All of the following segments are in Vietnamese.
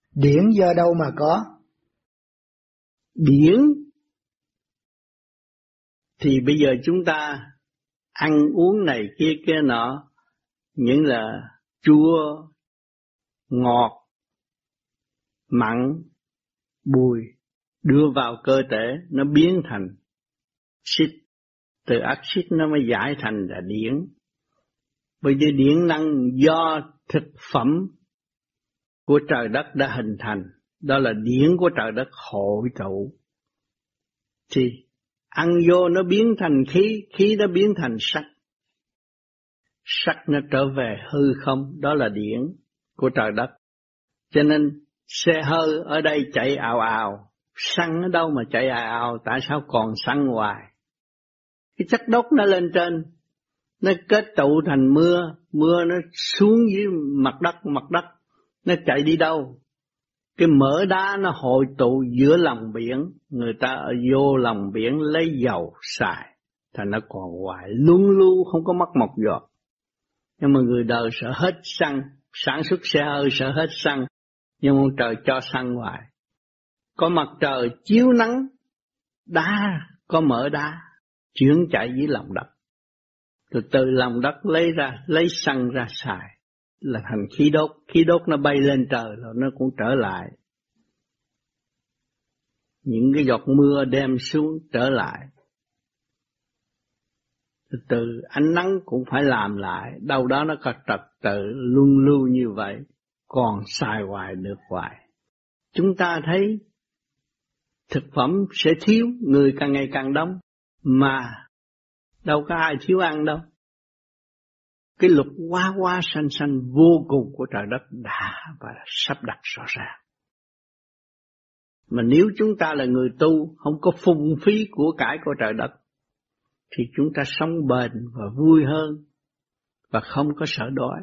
Điển do đâu mà có? Điển thì bây giờ chúng ta ăn uống này kia kia nọ, những là chua, ngọt, mặn, bùi đưa vào cơ thể, nó biến thành axit, từ axit nó mới giải thành là điển. Bởi vì điển năng do thực phẩm của trời đất đã hình thành, đó là điển của trời đất hội tụ. Thì ăn vô nó biến thành khí, khí nó biến thành sắc, sắc nó trở về hư không, đó là điển của trời đất. Cho nên xe hơi ở đây chạy ào ào, xăng ở đâu mà chạy ào ào, tại sao còn xăng hoài? Cái chất đốt nó lên trên, nó kết tụ thành mưa, mưa nó xuống dưới mặt đất nó chạy đi đâu? Cái mỡ đá nó hội tụ giữa lòng biển, người ta vô lòng biển lấy dầu xài, thành nó còn hoài, luôn luôn không có mất một giọt. Nhưng mà người đời sợ hết xăng, sản xuất xe hơi sợ hết xăng, nhưng ông trời cho xăng hoài. Có mặt trời chiếu nắng, đá, có mỡ đá, chuyển chạy dưới lòng đất. Rồi từ lòng đất lấy xăng ra xài, là thành khí đốt nó bay lên trời rồi nó cũng trở lại. Những cái giọt mưa đem xuống trở lại. Từ ánh nắng cũng phải làm lại, đâu đó nó có trật tự luân lưu như vậy, còn xài hoài được hoài. Chúng ta thấy thực phẩm sẽ thiếu, người càng ngày càng đông, mà đâu có ai thiếu ăn đâu. Cái luật hoa hoa xanh xanh vô cùng của trời đất đã và sắp đặt rõ ràng. Mà nếu chúng ta là người tu, không có phung phí của cải của trời đất, thì chúng ta sống bền và vui hơn, và không có sợ đói.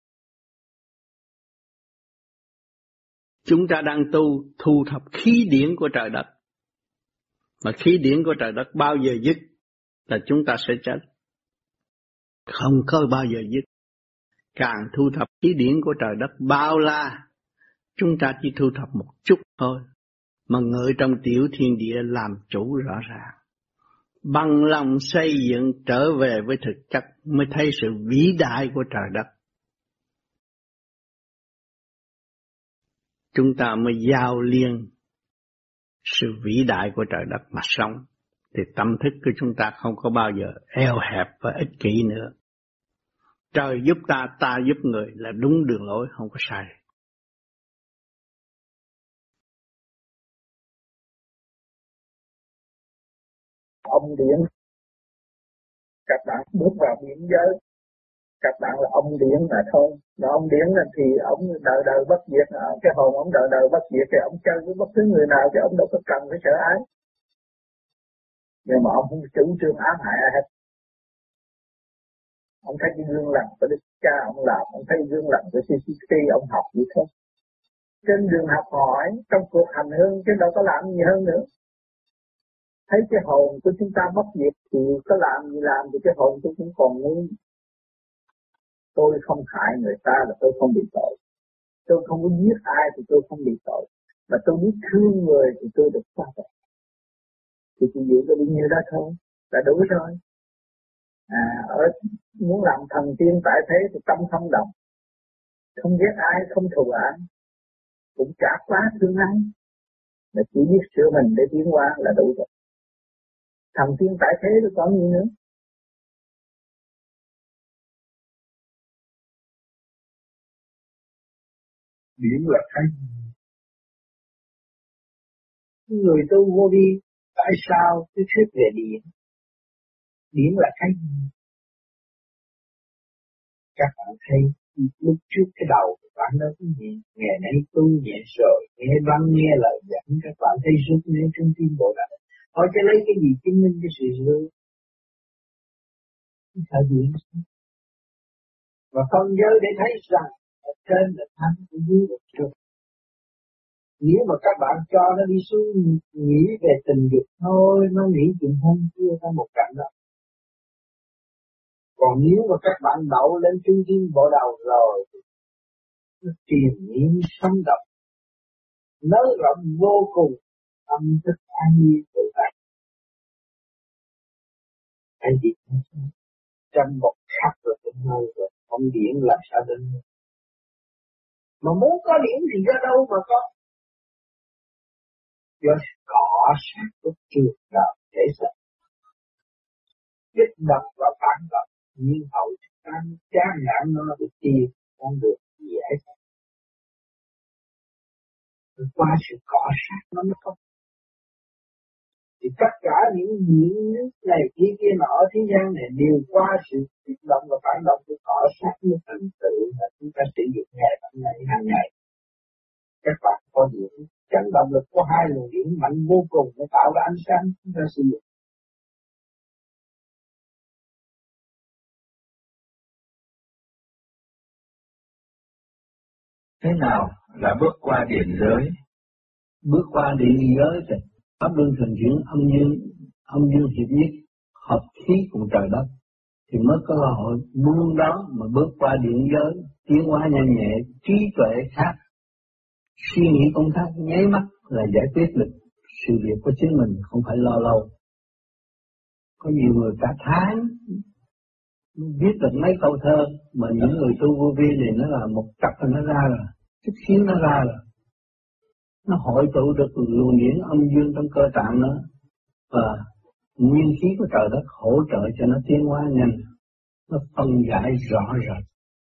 Chúng ta đang tu thu thập khí điển của trời đất, mà khí điển của trời đất bao giờ dứt là chúng ta sẽ chết. Không có bao giờ dứt. Càng thu thập khí điển của trời đất bao la, chúng ta chỉ thu thập một chút thôi, mà ngự trong tiểu thiên địa làm chủ rõ ràng. Bằng lòng xây dựng trở về với thực chất mới thấy sự vĩ đại của trời đất. Chúng ta mới giao liên sự vĩ đại của trời đất mà sống, thì tâm thức của chúng ta không có bao giờ eo hẹp và ích kỷ nữa. Trời giúp ta, ta giúp người là đúng đường lối, không có sai. Ông điển, các bạn bước vào biển giới, các bạn là ông điển mà thôi. Mà ông điển là thì ông đời đời bất diệt, cái hồn ông đời đời bất diệt, thì ông chơi với bất cứ người nào thì ông đâu có cần phải sợ ái. Nhưng mà ông không chủ trương ám hại ai hết. Ông thấy cái gương lành của Đức Cha ông làm, ông thấy gương lành của CCP ông học vậy thôi. Trên đường học hỏi, trong cuộc hành hương chứ đâu có làm gì hơn nữa. Thấy cái hồn của chúng ta bất diệt thì có làm gì làm thì cái hồn tôi cũng còn nguyên. Tôi không hại người ta là tôi không bị tội. Tôi không có giết ai thì tôi không bị tội. Mà tôi biết thương người thì tôi được tha tội. Thì chỉ giữ có bao nhiêu đó thôi, là đủ rồi. Ở muốn làm thần tiên tại thế thì tâm không động. Không ghét ai, không thù ai. Cũng chả quá thương ai. Mà chỉ biết sửa mình để tiến qua là đủ rồi. Thần tiên tại thế thì còn gì nữa. Điển là cái người tu vô vi, tại sao cái thuyết về điển? Điển là cái gì? Các bạn thấy lúc trước cái đầu các bạn nói cái gì? Ngày nay tu nhẹ rồi, nghe văn nghe lời dẫn, các bạn thấy rút nên trong tim bộ đạo. Họ sẽ lấy cái gì chứng minh cái sự hư? Thật điển. Và phân giới để thấy rằng ở trên là thanh, ở dưới là trượt. Nếu mà các bạn cho nó đi xuống nghĩ về tình dục thôi, nó nghĩ chuyện hơn chưa ra một cảnh đó. Còn nếu mà các bạn đậu lên trung tâm bộ đầu rồi, nó truyền niệm sống động, nới rộng vô cùng, tâm thức an nhiên tự tại. Cái gì trong một khắc rồi đến nơi rồi, không điển làm sao đến nơi. Mà muốn có điển thì ra đâu mà có. Do cọ sát của trường đạo thể xác, kích động và phản động, nhưng hậu tan chán nản nó để tìm con đường giải thoát. Qua sự cọ sát nó mới có. Thì tất cả những diễn này kia nọ ở thế gian này đều qua sự kích động và phản động của cọ sát mới thành tựu mà chúng ta sử dụng hàng ngày. Các bạn có điện chấn động lực có hai luồng điện mạnh vô cùng để tạo ra ánh sáng chúng ta sử dụng. Thế nào là bước qua điện giới? Bước qua điện giới thì pháp luân thường chuyển âm dương hiệp nhất, hợp khí cùng trời đất, thì mới có cơ hội buông đó mà bước qua điện giới, tiến hóa nhanh nhẹ, trí tuệ khác, suy nghĩ công tác nháy mắt là giải quyết được sự việc của chính mình, không phải lo lâu. Có nhiều người cả tháng viết được mấy câu thơ, mà những người tu vô vi thì nó là một cặp nó ra rồi, chút xíu nó ra rồi. Nó hội tụ được luồng điển âm dương trong cơ tạng nó, và nguyên khí của trời đất hỗ trợ cho nó tiến hóa nhanh, nó phân giải rõ rệt.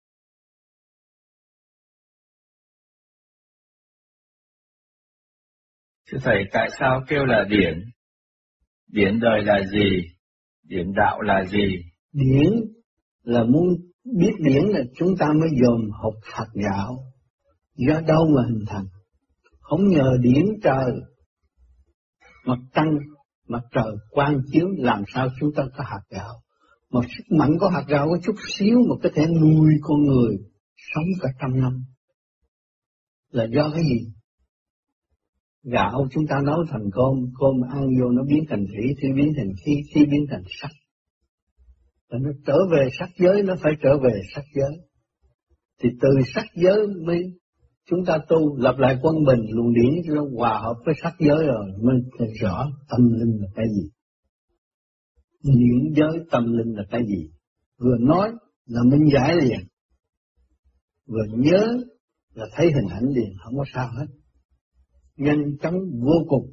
Thưa Thầy, tại sao kêu là điển? Điển đời là gì? Điển đạo là gì? Điển là muốn biết điển là chúng ta mới dòm học hạt gạo, do đâu mà hình thành. Không nhờ điển trời, mặt trăng, mặt trời quang chiếu làm sao chúng ta có hạt gạo. Một sức mạnh có hạt gạo có chút xíu mà có thể nuôi con người sống cả 100 năm. Là do cái gì? Gạo chúng ta nấu thành cơm ăn vô nó biến thành thủy, thủy biến thành khí, khí biến thành sắt. Và nó trở về sắc giới, nó phải trở về sắc giới. Thì từ sắc giới mới chúng ta tu lập lại quân bình, luồng điển cho nó hòa hợp với sắc giới rồi mới thấy rõ tâm linh là cái gì. Điển giới tâm linh là cái gì? Vừa nói là minh giải liền, vừa nhớ là thấy hình ảnh liền, không có sao hết. Nhanh chóng vô cùng.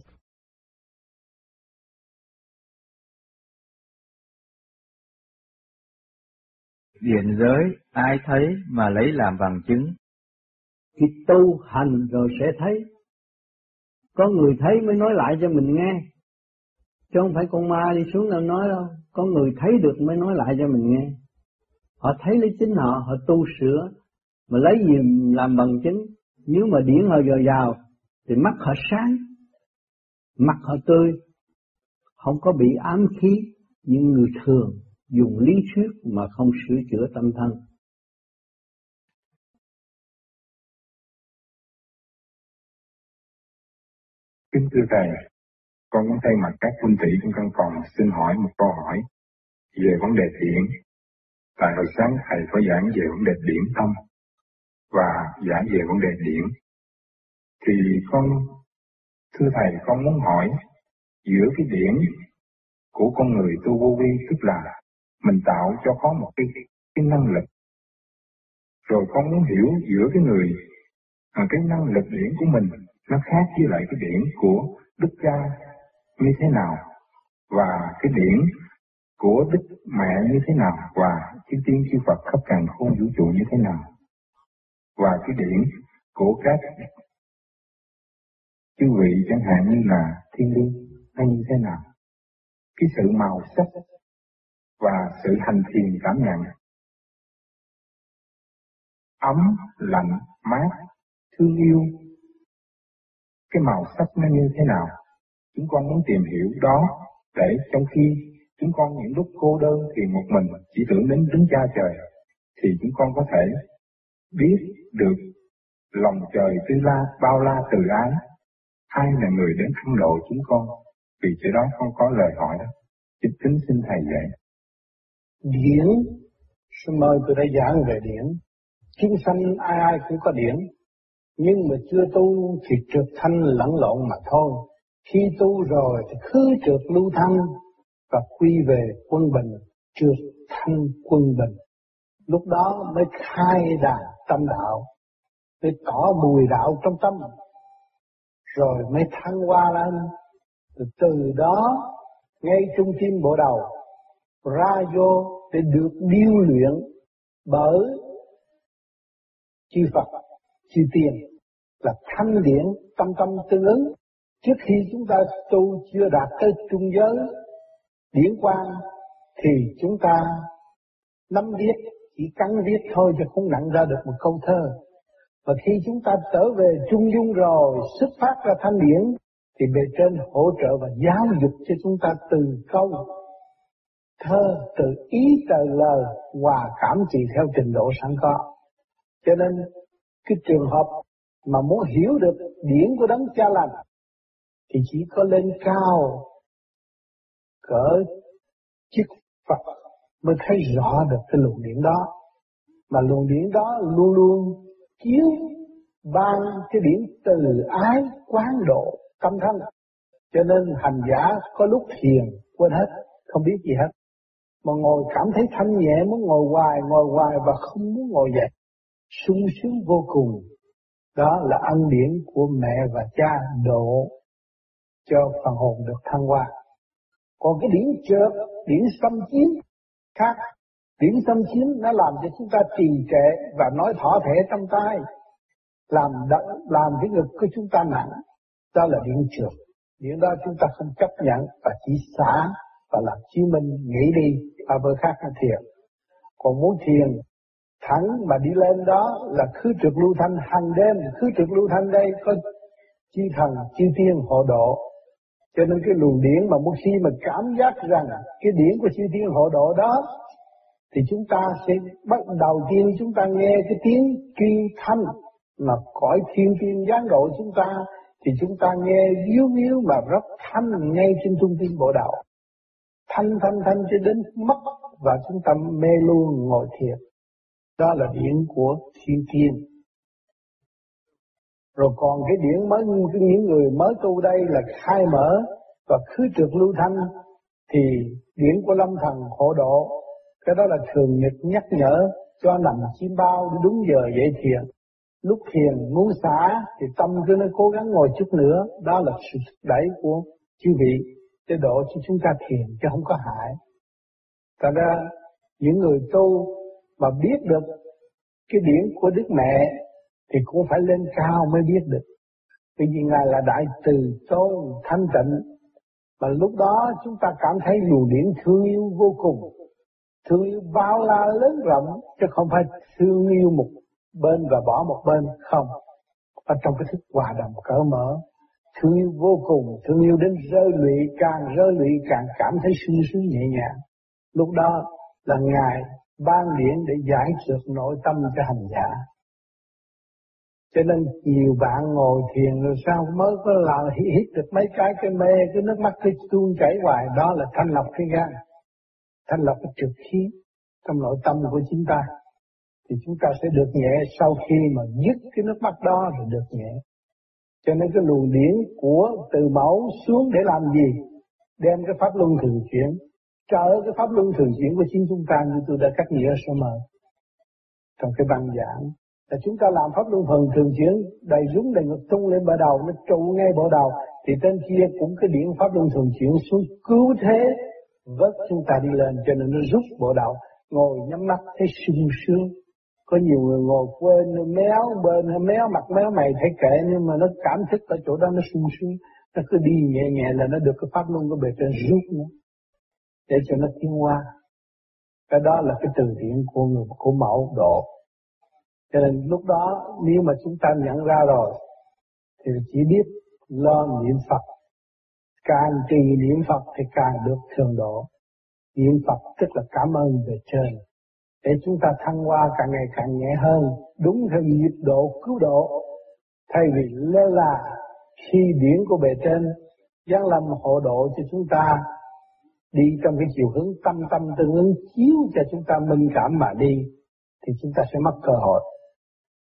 Điển giới ai thấy mà lấy làm bằng chứng? Khi tu hành rồi sẽ thấy. Có người thấy mới nói lại cho mình nghe, chứ không phải con ma đi xuống đâu nói đâu. Có người thấy được mới nói lại cho mình nghe. Họ thấy lấy chính họ, họ tu sửa, mà lấy gì làm bằng chứng? Nếu mà điển họ dồi dào thì mắt họ sáng, mắt họ tươi, không có bị ám khí. Những người thường dùng lý thuyết mà không sửa chữa tâm thân. Kính thưa Thầy, con muốn thay mặt các huynh tỷ trong căn phòng xin hỏi một câu hỏi về vấn đề điển. Tại hồi sáng Thầy có giảng về vấn đề điển tâm và giảng về vấn đề điển. Thì thưa Thầy, con muốn hỏi giữa cái điển của con người tu vô vi, tức là mình tạo cho có một cái năng lực. Rồi con muốn hiểu giữa cái năng lực điển của mình nó khác với lại cái điển của Đức Cha như thế nào, và cái điển của Đức Mẹ như thế nào, và chư Tiên chư Phật khắp càn khôn vũ trụ như thế nào, và cái điển của các chư vị chẳng hạn như là thiên liêng hay như thế nào. Cái sự màu sắc và sự hành thiền cảm nhận, ấm, lạnh, mát, thương yêu, cái màu sắc nó như thế nào. Chúng con muốn tìm hiểu đó, để trong khi chúng con những lúc cô đơn thì một mình chỉ tưởng đến Đức Cha Trời, thì chúng con có thể biết được lòng trời tư la, bao la từ ái, ai là người đến thăm độ chúng con. Vì chỗ đó không có lời hỏi đó. Kính xin Thầy dạy. Điển, xin mời tôi đã giảng về điển. Chúng sanh ai ai cũng có điển, Nhưng mà chưa tu thì trượt thanh lẫn lộn mà thôi. Khi tu rồi thì khứ trượt lưu thanh và quy về quân bình, trượt thanh quân bình. Lúc đó mới khai đàn tâm đạo, mới tỏ mùi đạo trong tâm, rồi mới thăng hoa lên. Từ đó ngay trung tim bộ đầu ra vô để được điêu luyện bởi chư Phật, chư Tiên là thanh điển tâm tâm tương ứng. Trước khi chúng ta tu chưa đạt tới trung giới điển quang thì chúng ta nắm viết, chỉ cắn viết thôi chứ không nặng ra được một câu thơ. Và khi chúng ta trở về trung dung rồi, xuất phát ra thanh điển, thì bề trên hỗ trợ và giáo dục cho chúng ta từ câu thơ, từ ý từ lời, hòa cảm tùy theo trình độ sẵn có. Cho nên cái trường hợp mà muốn hiểu được điển của Đấng Cha Lành thì chỉ có lên cao cỡ chức Phật mới thấy rõ được cái luồng điển đó. Mà luồng điển đó luôn luôn chiếu ban cái điển từ ái quán độ tâm thanh. Cho nên hành giả có lúc thiền quên hết, không biết gì hết, mà ngồi cảm thấy thanh nhẹ, muốn ngồi hoài và không muốn ngồi dậy, sung sướng vô cùng. Đó là ân điển của mẹ và cha độ cho phần hồn được thăng hoa. Còn cái điển chợt, điển xâm chiếm khác. Điển xâm chiếm nó làm cho chúng ta trì trệ và nói thỏ thẻ trong tai, làm cái ngực của chúng ta nặng. Đó là điển trượt. Điển đó chúng ta không chấp nhận và chỉ xả và làm chiếu minh nghĩ đi với khác là thiền. Còn muốn thiền thẳng mà đi lên đó là khứ trượt lưu thanh hàng đêm. Khứ trượt lưu thanh đây có chư thần, chư tiên hộ độ. Cho nên cái luồng điển mà một khi mà cảm giác rằng cái điển của chư tiên hộ độ đó thì chúng ta sẽ bắt đầu tiên chúng ta nghe cái tiếng chuyên thanh mà cõi thiên tiên giáng độ chúng ta, thì chúng ta nghe víu mà rất thanh ngay trên trung tim bộ đầu. Thanh cho đến mất và chúng ta mê luôn ngồi thiền. Đó là điển của thiên tiên. Rồi còn cái điển mới, những người mới tu đây là khai mở và khứ trượt lưu thanh thì điển của Lâm Thần hộ độ. Cái đó là thường nhật nhắc nhở cho nằm chim bao để đúng giờ dậy thiền. Lúc thiền muốn xả thì tâm cứ nó cố gắng ngồi chút nữa. Đó là sự đẩy của chư vị để độ cho chúng ta thiền chứ không có hại. Thật ra những người tu mà biết được cái điển của Đức Mẹ thì cũng phải lên cao mới biết được. Vì Ngài là Đại Từ Tôn thanh tịnh. Mà lúc đó chúng ta cảm thấy luồng điển thương yêu vô cùng. Thương yêu bao la lớn rộng, chứ không phải thương yêu một bên và bỏ một bên, không. Ở trong cái thức hòa đồng cởi mở, thương yêu vô cùng, thương yêu đến rơi lụy, càng cảm thấy sung sướng nhẹ nhàng. Lúc đó là Ngài ban điển để giải trượt nội tâm cho hành giả. Cho nên nhiều bạn ngồi thiền rồi sao mới có làm hít được mấy cái mê, cái nước mắt cứ tuôn chảy hoài. Đó là thanh lọc cái gan, thanh lọc cái trượt khí trong nội tâm của chúng ta. Thì chúng ta sẽ được nhẹ sau khi mà dứt cái nước mắt đó rồi được nhẹ. Cho nên cái luồng điển của từ mẫu xuống để làm gì? Đem cái pháp luân thường chuyển, trợ cái pháp luân thường chuyển của chính chúng ta như tôi đã cắt nghĩa ở số mờ. Trong cái băng giảng là chúng ta làm pháp luân thường chuyển đầy rúng đầy ngực tung lên bờ đầu, nó trụ ngay bộ đầu, thì trên kia cũng cái điển pháp luân thường chuyển xuống cứu thế vớt chúng ta đi lên, cho nên nó rút bộ đầu. Ngồi nhắm mắt thấy sung sướng. Có nhiều người ngồi quên méo bên méo mặt méo mày thấy kệ, nhưng mà nó cảm thức ở chỗ đó nó sung sướng, nó cứ đi nhẹ là nó được cái pháp luân của bề trên rút nữa để cho nó tiến qua. Cái đó là cái từ điển của mẫu độ. Cho nên lúc đó nếu mà chúng ta nhận ra rồi thì chỉ biết lo niệm Phật. Càng trì niệm Phật thì càng được thường độ. Niệm Phật tức là cảm ơn về trên, để chúng ta thăng hoa càng ngày càng nhẹ hơn, đúng theo nhịp độ cứu độ, thay vì lơ là khi điển của bề trên giáng lâm hộ độ cho chúng ta đi trong cái chiều hướng tâm tương ứng chiếu cho chúng ta minh cảm mà đi, thì chúng ta sẽ mất cơ hội.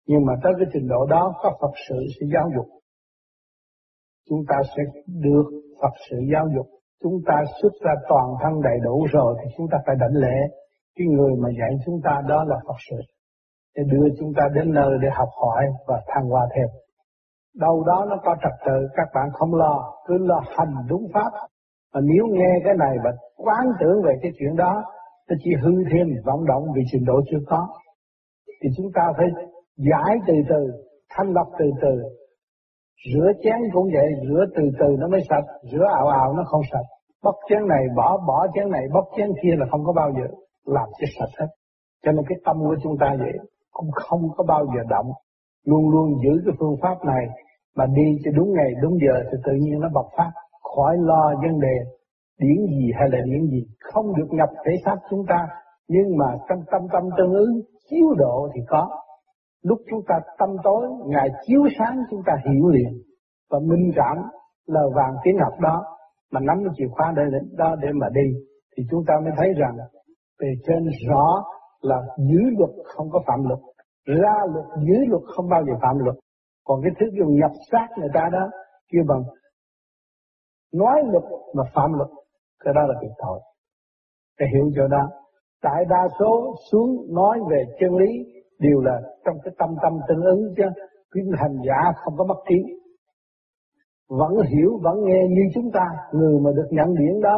Nhưng mà tới cái trình độ đó có Phật sự sẽ giáo dục. Chúng ta sẽ được Phật sự giáo dục. Chúng ta xuất ra toàn thân đầy đủ rồi thì chúng ta phải đảnh lễ cái người mà dạy chúng ta, đó là Phật sự, để đưa chúng ta đến nơi để học hỏi và thăng hoa thêm. Đâu đó nó có trật tự, các bạn không lo, cứ lo hành đúng pháp. Mà nếu nghe cái này và quán tưởng về cái chuyện đó, nó chỉ hư thêm vọng động vì trình độ chưa có. Thì chúng ta phải giải từ từ, thanh lọc từ từ. Rửa chén cũng vậy, rửa từ từ nó mới sạch, rửa ào ào nó không sạch. Bóc chén này, bỏ chén này, bóc chén kia là không có bao giờ làm cho sạch hết. Cho nên cái tâm của chúng ta vậy, cũng không có bao giờ động. Luôn luôn giữ cái phương pháp này mà đi cho đúng ngày, đúng giờ thì tự nhiên nó bộc phát. Khỏi lo vấn đề điển gì hay là điển gì, không được nhập thể xác chúng ta. Nhưng mà trong tâm tương ứng, chiếu độ thì có. Lúc chúng ta tâm tối, Ngài chiếu sáng chúng ta hiểu liền. Và minh cảm lời vàng tiếng ngọc đó, mà nắm cái chìa khóa để mà đi, thì chúng ta mới thấy rằng về trên rõ là giữ luật không có phạm luật, ra luật giữ luật không bao giờ phạm luật. Còn cái thứ dùng nhập xác người ta đó, kêu bằng nói luật mà phạm luật, cái đó là việc tội. Để hiểu chỗ đó, đại đa số xuống nói về chân lý đều là trong cái tâm tương ứng, chứ cái hành giả không có mất trí. Vẫn hiểu, vẫn nghe như chúng ta, người mà được nhận điển đó,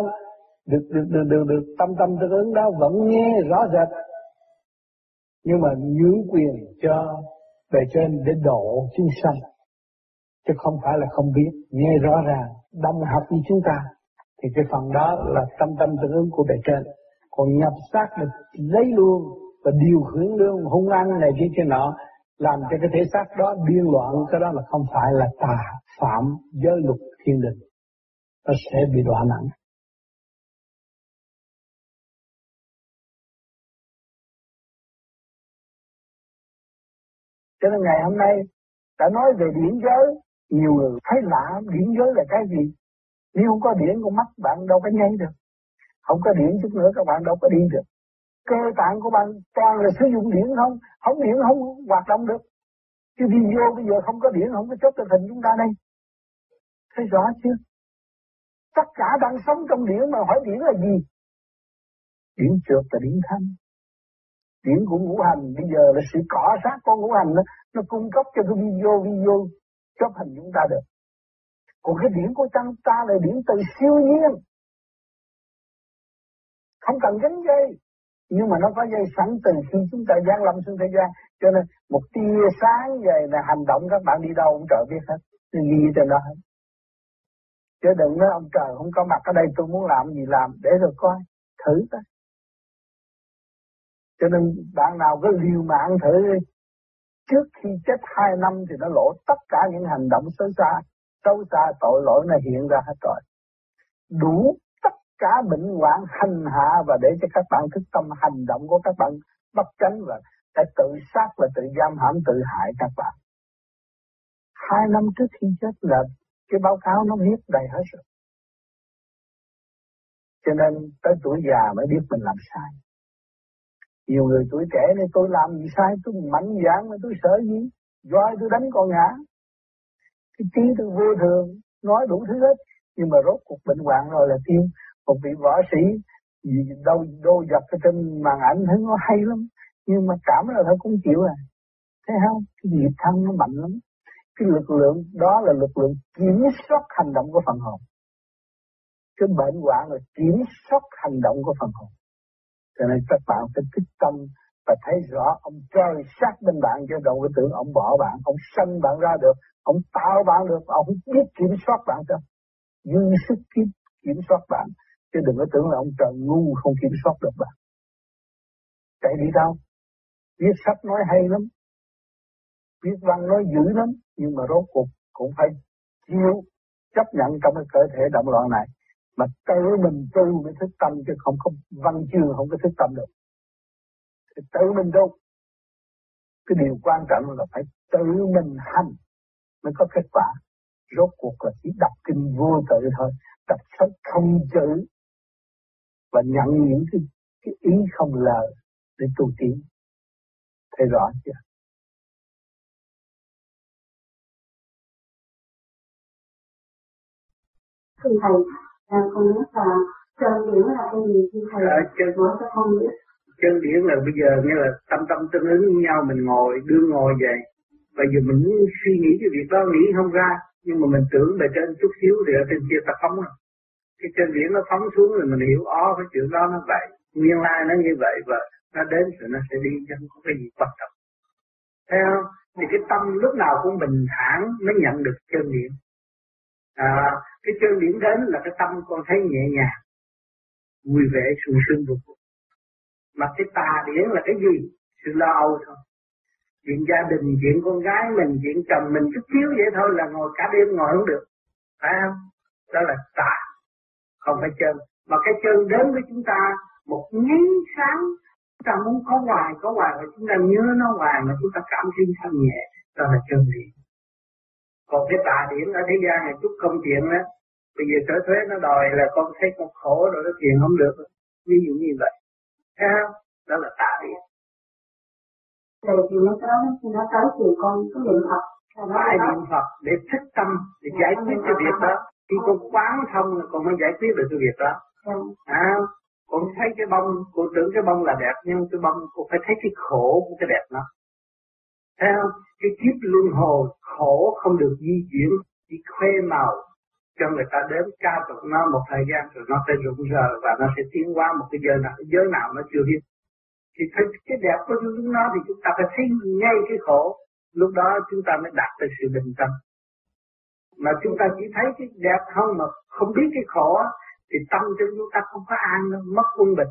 được tâm tương ứng đó vẫn nghe rõ rệt. Nhưng mà nhượng quyền cho bề trên để độ chúng sanh, chứ không phải là không biết, nghe rõ ràng, đồng học như chúng ta, thì cái phần đó là tâm tương ứng của bề trên. Còn nhập xác được lấy luôn và điều khiển luôn hung ăn này kia nọ, làm cho cái thể xác đó điên loạn, cái đó là không phải là tà phạm giới luật thiên đình, nó sẽ bị đọa nặng. Cho nên ngày hôm nay đã nói về điển giới, nhiều người thấy lạ, điển giới là cái gì? Nếu không có điển, con mắt bạn đâu có nhảy được. Không có điển chút nữa các bạn đâu có đi được. Cơ tạng của bạn toàn là sử dụng điển không điển không hoạt động được. Chứ video bây giờ không có điển, không có chốt được hình chúng ta đây. Thấy rõ chưa? Tất cả đang sống trong điển mà hỏi điển là gì? Điển trượt là điển thanh. Điển của ngũ hành bây giờ là sự cọ sát con ngũ hành đó, nó cung cấp cho cái video chốt hình chúng ta được. Còn cái điển của chân ta là điển từ siêu nhiên, không cần gắn dây, nhưng mà nó có dây sẵn từ khi chúng ta giáng lâm xuống thế gian. Cho nên một tia sáng về là hành động các bạn đi đâu ông trời biết hết, ghi trên đó hết. Chứ đừng nói ông trời không có mặt ở đây, tôi muốn làm gì làm, để rồi coi, thử coi. Cho nên bạn nào cứ liều mạng thử đi. Trước khi chết 2 năm thì nó lộ tất cả những hành động xấu xa tội lỗi này hiện ra hết rồi. Đủ tất cả bệnh hoạn hành hạ và để cho các bạn thức tâm hành động của các bạn bất chánh và để tự sát và tự giam hãm tự hại các bạn. 2 năm trước khi chết là cái báo cáo nó viết đầy hết rồi. Cho nên tới tuổi già mới biết mình làm sai. Nhiều người tuổi trẻ này tôi làm gì sai, tôi mạnh dạn mà tôi sợ gì, roi tôi đánh con ngã. Cái trí tôi vô thường, nói đủ thứ hết, nhưng mà rốt cuộc bệnh hoạn rồi là tiêu. Một vị võ sĩ gì đô dập ở trên màn ảnh thấy nó hay lắm, nhưng mà cảm là thôi cũng chịu à. Thấy không? Cái nghiệp thân nó mạnh lắm. Cái lực lượng đó là lực lượng kiểm soát hành động của phần hồn. Cái bệnh hoạn là kiểm soát hành động của phần hồn. Cho nên các bạn phải thích tâm và thấy rõ ông trời sát bên bạn, chứ đâu có tưởng ông bỏ bạn, ông sanh bạn ra được, ông tạo bạn được, ông biết kiểm soát bạn cho dư sức kiểm soát bạn, chứ đừng có tưởng là ông trời ngu không kiểm soát được bạn. Chạy đi đâu? Viết sách nói hay lắm, viết văn nói dữ lắm, nhưng mà rốt cuộc cũng phải chịu chấp nhận trong cái cơ thể động loạn này. Mà tự mình tu mới thức tâm, chứ không có văn chương không có thức tâm được. Thì tự mình tu. Cái điều quan trọng là phải tự mình hành mới có kết quả. Rốt cuộc là chỉ đọc kinh vô tự thôi, đọc sách không chữ và nhận những cái ý không lời để tu tiến. Thấy rõ chưa? Thì thầy con biết là chân điển là cái gì thì thầy nói cho con biết. Chân điển là bây giờ như là tâm tương ứng với nhau, mình đưa ngồi vậy. Bây giờ mình muốn suy nghĩ cái việc đó nghĩ không ra, nhưng mà mình tưởng bề trên chút xíu thì ở trên kia ta phóng rồi. Cái chân điển nó phóng xuống rồi mình hiểu cái chuyện đó nó vậy, nguyên lai nó như vậy và nó đến rồi nó sẽ đi, chứ không có cái gì quan trọng. Thấy không? Thì cái tâm lúc nào cũng bình thản mới nhận được chân điển. Cái chân điển đến là cái tâm con thấy nhẹ nhàng, vui vẻ, sung sướng vô cùng. Mà cái tà điển là cái gì? Sự lo âu thôi. Chuyện gia đình, chuyện con gái mình, chuyện chồng mình chút xíu vậy thôi là ngồi cả đêm ngồi không được. Phải không? Đó là tà, không phải chân. Mà cái chân đến với chúng ta một nháy sáng, chúng ta muốn có hoài và chúng ta nhớ nó hoài mà chúng ta cảm thấy thanh nhẹ, đó là chân điển. Còn cái tà điển ở thế gian này chút công chuyện đó, bây giờ sở thuế nó đòi là con thấy con khổ rồi nó tiền không được, ví dụ như vậy. Thấy không? Đó là tà điển. Rồi thì nó tới thì con có niệm Phật. Phải niệm Phật để thích tâm, để giải quyết cái việc đó. Khi con quán thông là con mới giải quyết được cái việc đó. Con thấy cái bông, con tưởng cái bông là đẹp, nhưng cái bông con phải thấy cái khổ của cái đẹp đó. Thấy không? Cái kiếp luân hồi khổ không được di chuyển, chỉ khoe màu cho người ta đến ca tụng nó một thời gian rồi nó sẽ rụng rờ và nó sẽ tiến qua một cái giới nào nó chưa biết. Thì thấy cái đẹp của chúng nó thì chúng ta phải thấy ngay cái khổ, lúc đó chúng ta mới đạt được sự bình tâm. Mà chúng ta chỉ thấy cái đẹp không mà không biết cái khổ thì tâm trên chúng ta không có an đâu, mất quân bình.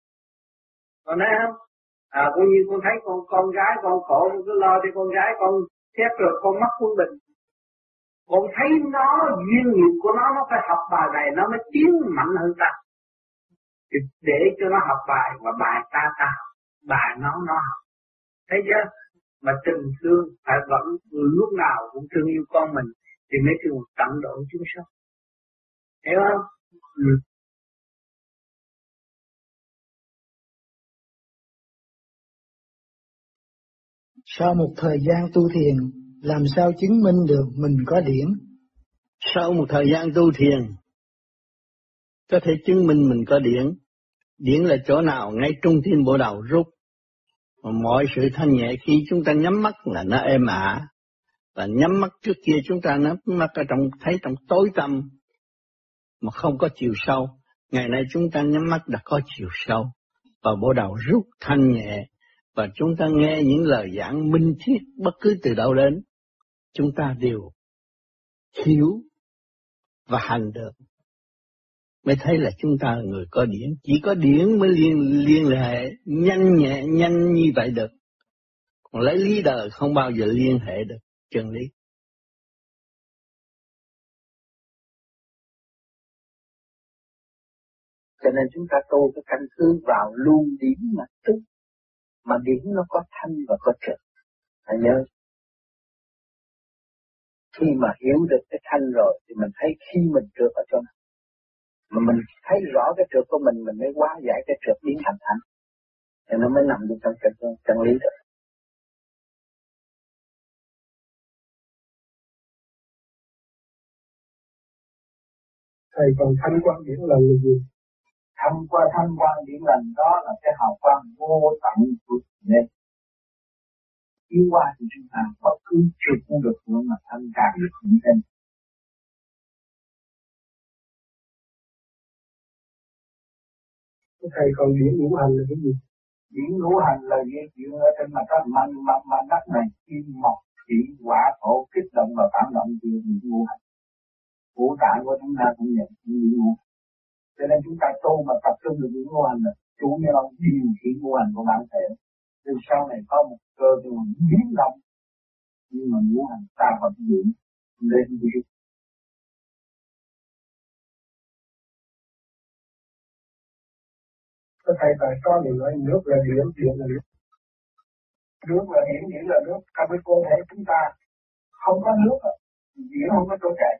Còn thấy không? Cũng như con thấy con gái con khổ, con cứ lo cho con gái con xét rồi con mất quân bình. Con thấy nó duyên nghiệp của nó phải học bài này nó mới tiến mạnh hơn ta. Thì để cho nó học bài và bài ta học, bài nó học. Thấy chưa? Mà tình thương phải vẫn lúc nào cũng thương yêu con mình thì mới thương tận độ chúng sanh. Hiểu không? Sau một thời gian tu thiền, làm sao chứng minh được mình có điển? Sau một thời gian tu thiền, có thể chứng minh mình có điển. Điển là chỗ nào? Ngay trung tim bộ đầu rút. Mà mọi sự thanh nhẹ khi chúng ta nhắm mắt là nó êm ả. Và nhắm mắt trước kia chúng ta nhắm mắt ở thấy trong tối tăm mà không có chiều sâu. Ngày nay chúng ta nhắm mắt đã có chiều sâu và bộ đầu rút thanh nhẹ và chúng ta nghe những lời giảng minh thiết bất cứ từ đâu đến, chúng ta đều hiểu và hành được. Mới thấy là chúng ta là người có điển, chỉ có điển mới liên hệ nhanh như vậy được. Còn lấy lý đời không bao giờ liên hệ được chân lý. Cho nên chúng ta tu cái căn cứ vào lưu điển mà tu. Mà điển nó có thanh và có trượt. Hãy nhớ. Khi mà hiểu được cái thanh rồi thì mình thấy khi mình trượt ở chỗ nào. Mà mình thấy rõ cái trượt của mình mới hóa giải cái trượt biến thành thanh. Thì nó mới nằm được trong chân lý được. Thầy còn thanh quan điển là gì? Thanh quan điển lành đó là cái hào quang vô tận của nên chiếu qua thì chúng ta bất cứ trượt cũng được nữa mà thanh càng được những thêm. Thầy còn điển ngũ hành là cái gì? Điển ngũ hành là những chuyện ở trên mặt đất này, kim mộc thủy hỏa thổ kích động và phản động từ những ngũ hành. Ngũ tạng của chúng ta cũng nhận những ngũ. Cho nên chúng ta tu mà tập trung được những ngũ hành là chủ nhân điều khiển ngũ hành của bản thể. Từ sau này có một cơ thì mình biến động, nhưng mà ngũ hành ta vẫn diễn lên đi. Có thầy tại có người nói nước là điển, điển là nước. Nước là điển, điển là nước. Trong cái cơ thể chúng ta không có nước, điển không có chỗ chạy.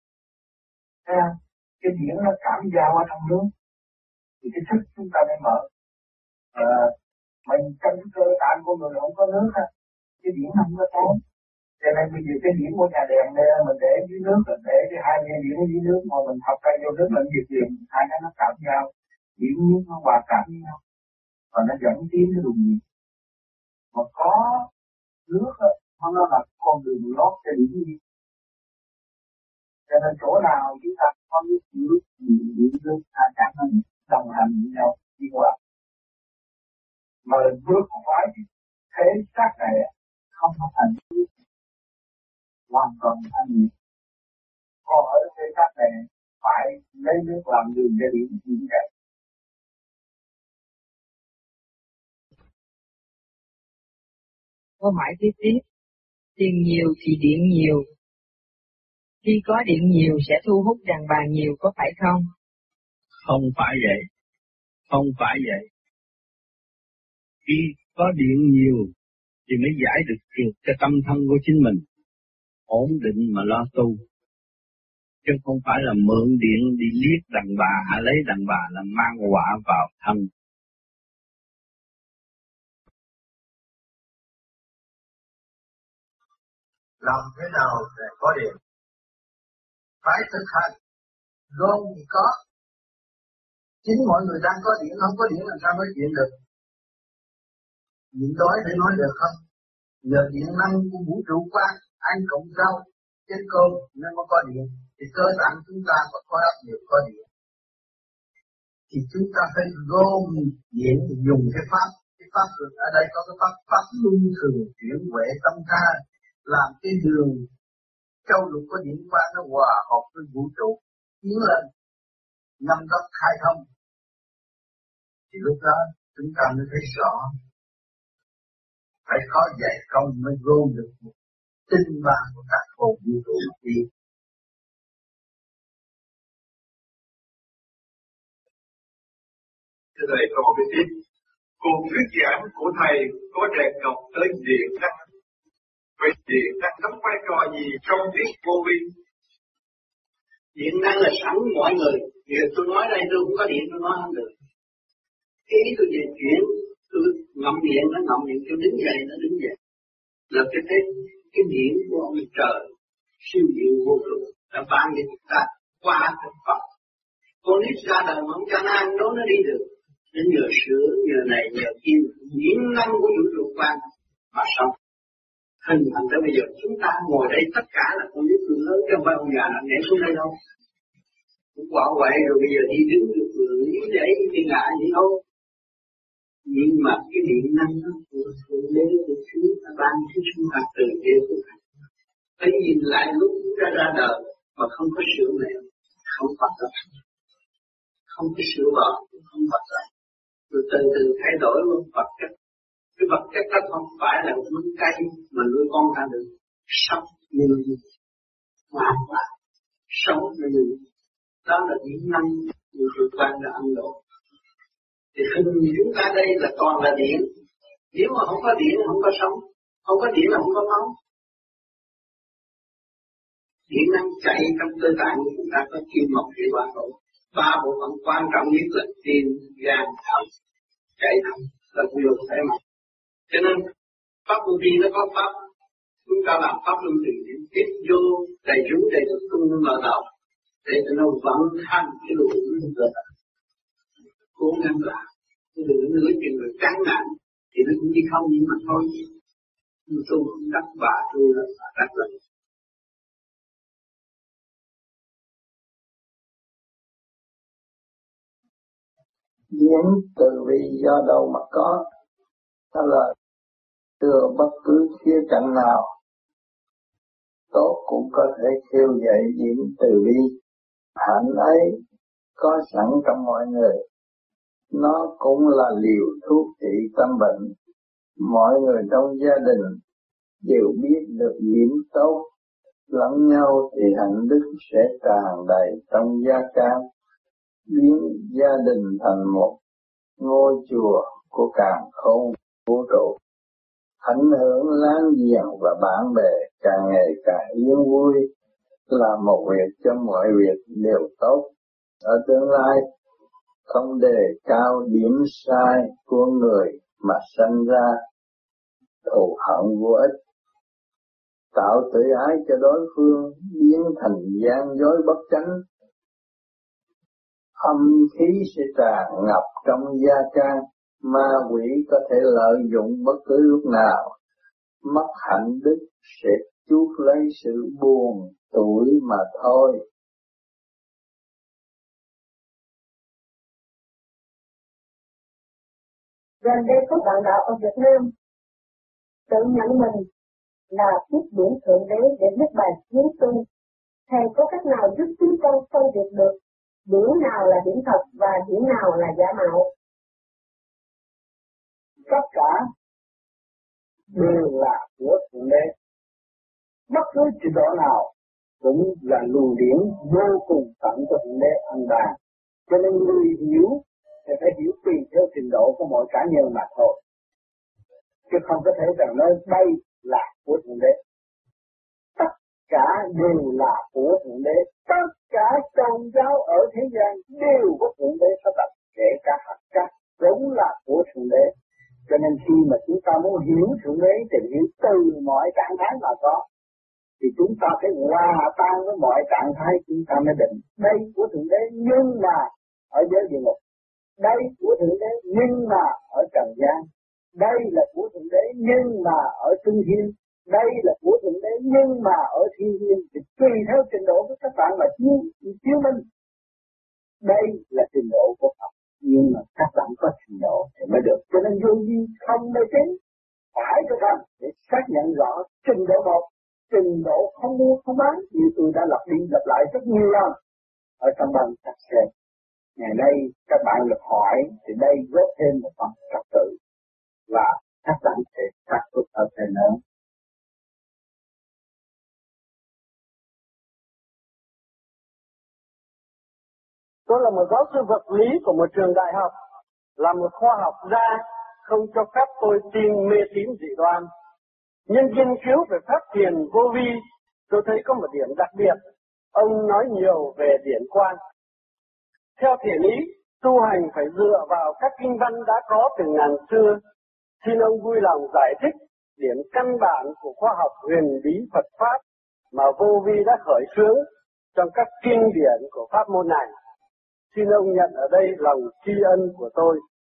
Cái điển nó cảm giao ở trong nước thì cái thức chúng ta mới mở. Mình trong cái cơ tạng của người không có nước cái điển không có tốt. Cho nên bây giờ cái điển của nhà đèn này mình để dưới nước, để cái hai nghe điện ở dưới nước mà mình học cây vô nước mình diệt liền, hai cái nó cảm nhau, điện nước nó hòa cảm với nhau, và nó dẫn tiến cái đường nhiệt. Mà có nước đó, nó là con đường lót cho điện đi. Cho nên chỗ nào chúng ta có nước điện nước hai cái nó đồng hành với nhau đi qua. Mà bước phải thế xác này không có thành nước, hoàn toàn thanh nhiệt. Còn ở thế xác này phải lấy nước làm đường để điện chuyển chạy. Câu hỏi tiếp, tiền nhiều thì điện nhiều. Khi có điện nhiều sẽ thu hút đàn bà nhiều, có phải không? Không phải vậy. Không phải vậy. Khi có điện nhiều thì mới giải được cái tâm thân của chính mình, ổn định mà lo tu. Chứ không phải là mượn điện đi liếc đàn bà, lấy đàn bà là mang họa vào thân. Làm thế nào để có điện? Phải thực hành, gom thì có. Chính mọi người đang có điện, không có điện làm sao nói chuyện được. Nhịn đói để nói được không? Nhờ điện năng của vũ trụ quang, ăn cộng rau, trên cơm nên mới có điện. Thì cơ bản chúng ta và có ấp đều có điện. Thì chúng ta phải gom điện thì dùng cái pháp. Cái pháp được ở đây có cái pháp luân thường chuyển huệ tâm tha, làm cái đường châu lục có điện quang nó hòa hợp với vũ trụ tiến lên, năm đất khai thông. Thì lúc đó chúng ta mới thấy rõ, phải có dạy công mới gom được một tinh ba của các hồn vũ trụ đi. Thưa thầy, câu hỏi tiếp. Cuộc thuyết giảng của thầy có đề cập tới điện năng. Vậy điện năng đóng vai trò gì trong thuyết vô vi? Điện năng là sẵn mọi người. Giờ tôi nói đây tôi cũng có điện, tôi nói không được. Cái ý tôi về chuyển, tôi ngậm miệng, nó ngậm miệng, tôi đứng dậy, nó đứng dậy. Là cái điện của ông trời siêu diệu vô cùng đã ban cho chúng ta qua thực Phật. Con nít ra đời mà không cho nó ăn đó nó đi được. Đến nhờ sữa, nhờ này, nhờ kia, điện năng của vũ trụ quan mà sống. Hình thành tới bây giờ chúng ta ngồi đây tất cả là con nít từ lớn trong vai ông già nằm nhảy xuống đây đâu. Cũng quả vậy rồi bây giờ đi đứng được vừa lý để đi ngã gì đâu. Nhưng mà cái điện năng đó của Thượng Đế của Chúa ta ban cho chúng ta từ địa của Thầy. Phải nhìn lại lúc chúng ta ra đời mà không có sửa mẹ, không bắt được. Không có sửa vợ, không bắt lại. Rồi từ từ thay đổi luôn vật chất. Cái vật chất đó không phải là một miếng cây mà nuôi con ta được. Sống như hoàn toàn. Sống như đó là điện năng của sự quan là Ấn Độ. Thì hình chúng ta đây là toàn là điện. Nếu mà không có điện không có sống. Không có điện là không có máu. Điện năng chạy trong cơ tạng của chúng ta có kim mộc thủy hỏa thổ. Ba bộ phận quan trọng nhất là tim, gan, thận. Chạy thận là quyền thể mặt. Cho nên pháp vô vi nó có pháp. Chúng ta làm pháp luân thường chuyển tiếp vô đầy rú đầy được tung mở đầu để cho nó vận hành cái lũ cơ thể. Cố gắng làm. Cái lửa nửa chuyện người căng nặng thì nó cũng đi không nhưng mà thôi. Nhưng tôi cũng đắc bà tôi là đắc lệnh. Điện từ vì do đâu mà có, đó là từ bất cứ khía cạnh nào tốt cũng có thể khiêu dậy điểm từ bi. Hạnh ấy có sẵn trong mọi người, nó cũng là liều thuốc trị tâm bệnh. Mọi người trong gia đình đều biết được điểm tốt lẫn nhau thì hạnh đức sẽ tràn đầy trong gia can, biến gia đình thành một ngôi chùa của càn khôn vũ trụ. Ảnh hưởng láng giềng và bạn bè càng ngày càng yên vui, là một việc cho mọi việc đều tốt. Ở tương lai không đề cao điểm sai của người mà sanh ra thù hận vô ích. tạo tự ái cho đối phương, biến thành gian dối bất chánh. Âm khí sẽ tràn ngập trong gia can, ma quỷ có thể lợi dụng bất cứ lúc nào. Mất hạnh đức sẽ chuốc lấy sự buồn tủi mà thôi. Gần đây có bạn đạo ở Việt Nam tự nhận mình là tiếp điển thượng đế để viết bài chiến tu. Thầy có cách nào giúp chúng con phân biệt được điển nào là điển thật và điển nào là giả mạo? Tất cả đều là của thượng đế. Bất cứ trình độ nào cũng là luồng điển vô cùng tận của thượng đế anh bà. Cho nên người hiểu thì phải hiểu tùy theo trình độ của mỗi cá nhân mà thôi. Chứ không có thể rằng nói đây là của thượng đế. Tất cả đều là của thượng đế. Tất cả tôn giáo ở thế gian đều có thượng đế sắp đặt, kể cả Phật các cũng là của thượng đế. Cho nên khi mà chúng ta muốn hiểu thượng đế thì hiểu từ mọi trạng thái mà có, thì chúng ta phải hòa tan với mọi trạng thái, chúng ta mới định đây của thượng đế nhưng mà ở giới địa ngục, đây của thượng đế nhưng mà ở trần gian, đây là của thượng đế nhưng mà ở trung thiên, đây là của thượng đế nhưng mà ở thiên nhiên. Thì tùy theo trình độ của các bạn mà chiếu minh. Đây là trình độ của Phật, nhưng mà các bạn có trình độ thì mới được. Cho nên vô vi không mê tín, phải thực hành để xác nhận rõ trình độ một, trình độ không mua không bán như tôi đã lặp đi lặp lại rất nhiều lần ở trong bằng trật xe. Ngày nay các bạn được hỏi thì đây góp thêm một phần trật tự và các bạn sẽ khắc phục ở thế nữa. Tôi là một giáo sư vật lý của một trường đại học, là một khoa học gia, không cho phép tôi tin mê tín dị đoan. Nhưng nghiên cứu về pháp thiền vô vi, tôi thấy có một điểm đặc biệt. Ông nói nhiều về điển quang. Theo thiền lý, tu hành phải dựa vào các kinh văn đã có từ ngàn xưa. Xin ông vui lòng giải thích điểm căn bản của khoa học huyền bí Phật Pháp mà vô vi đã khởi xướng trong các kinh điển của pháp môn này. Xin ông nhận ở đây lòng tri ân của tôi.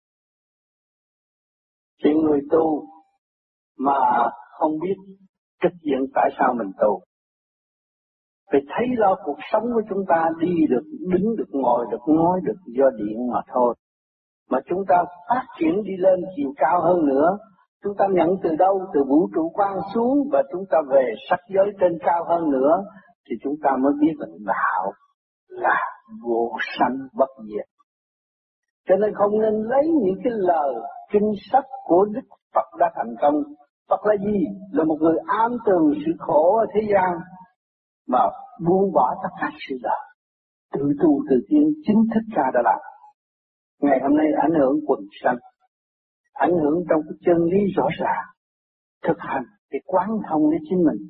Chỉ người tu mà không biết trách nhiệm tại sao mình tu. Phải thấy lo cuộc sống của chúng ta đi được, đứng được, ngồi được, nói được do điện mà thôi. Mà chúng ta phát triển đi lên chiều cao hơn nữa. Chúng ta nhận từ đâu? Từ vũ trụ quang xuống và chúng ta về sắc giới trên cao hơn nữa. Thì chúng ta mới biết là đạo là vô sanh bất diệt. Cho nên không nên lấy những cái lời kinh sách của Đức Phật đã thành công. Phật là gì? Là một người ám từ sự khổ ở thế gian mà buông bỏ tất cả sự đời. Tự tu tự tiến chính Thích Ca đã làm. Ngày hôm nay ảnh hưởng quần sanh, ảnh hưởng trong cái chân lý rõ ràng, thực hành để quán thông để chính mình,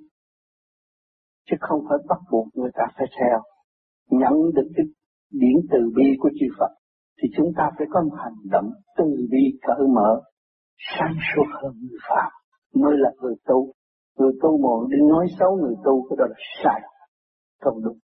chứ không phải bắt buộc người ta phải theo. Nhận được cái điển từ bi của chư Phật thì chúng ta phải có một hành động từ bi cởi mở, sáng suốt hơn người phạm mới là người tu. Người tu mà đi nói xấu người tu, cái đó là sai, không đúng.